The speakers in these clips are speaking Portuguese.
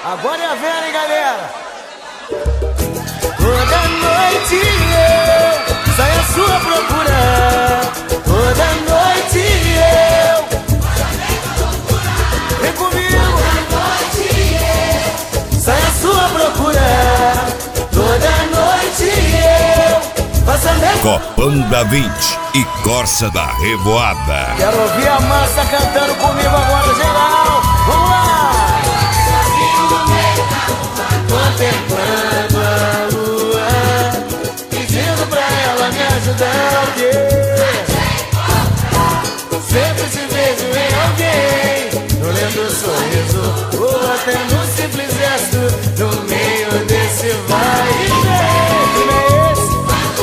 Agora é a vera, hein, galera? Toda noite eu saio à sua procura. Toda noite eu vem comigo. Toda noite eu saio à sua procura. Toda noite eu faço a mesma. Copão da 20 e Corsa da Revoada. Quero ouvir a massa cantando comigo agora, geral. Vamos lá! Contemplando a lua, pedindo pra ela me ajudar, o quê? Sempre te vejo em alguém, no lindo sorriso, ou até no simples gesto, no meio desse vai e vem. Não é esse?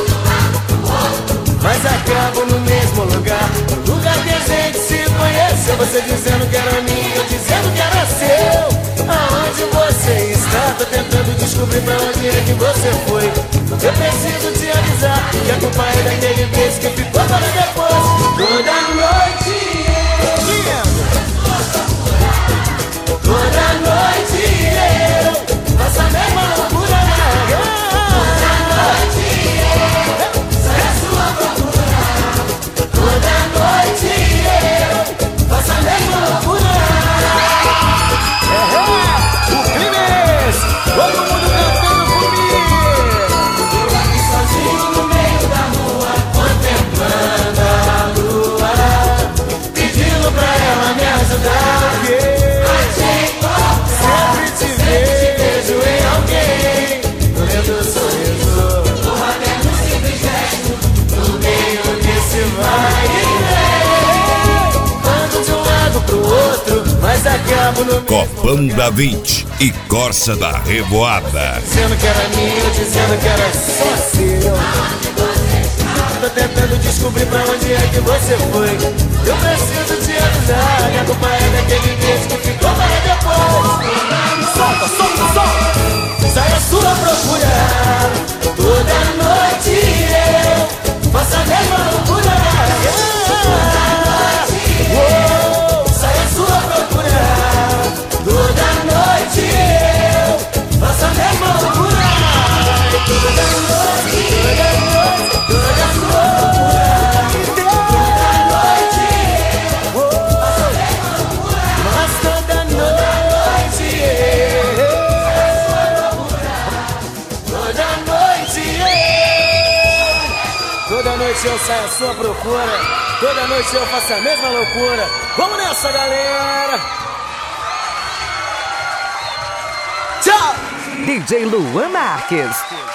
Mas acabo no mesmo lugar, no lugar que a gente se conheceu. Você dizendo que era minha, eu dizendo que era seu. Aonde você está? Tô tentando descobrir pra onde é que você foi. Eu preciso te avisar que a culpa é daquele beijo que ficou para depois. Toda noite toda noite eu faço a mesma loucura. Toda noite eu saio à sua procura. Toda noite eu faço a mesma loucura. O clima é esse, todo mundo cantando comigo. Eu aqui sozinho no meio da rua, contemplando a lua, pedindo pra ela me ajudar. Sempre te vejo em alguém, no lindo sorriso, ou até no simples gesto, no meio desse vai e vem. Ando de um lado pro outro, mas acabo no Copão da 20 e Corsa da Revoada. dizendo que era minha, dizendo que era só seu. Tô tentando descobrir pra onde é que você foi. Eu preciso te avisar que a culpa é daquele beijo que ficou para depois. Solta, solta, solta. Sai à sua procura. Toda noite eu faço a mesma loucura. Sai à sua procura. Toda noite eu faço a mesma loucura. Toda noite, toda noite, toda noite, toda noite eu faço a mesma loucura. Mas toda noite toda noite eu saio à sua procura. Toda noite eu faço a mesma loucura. Vamos nessa, galera! DJ Luan Marques.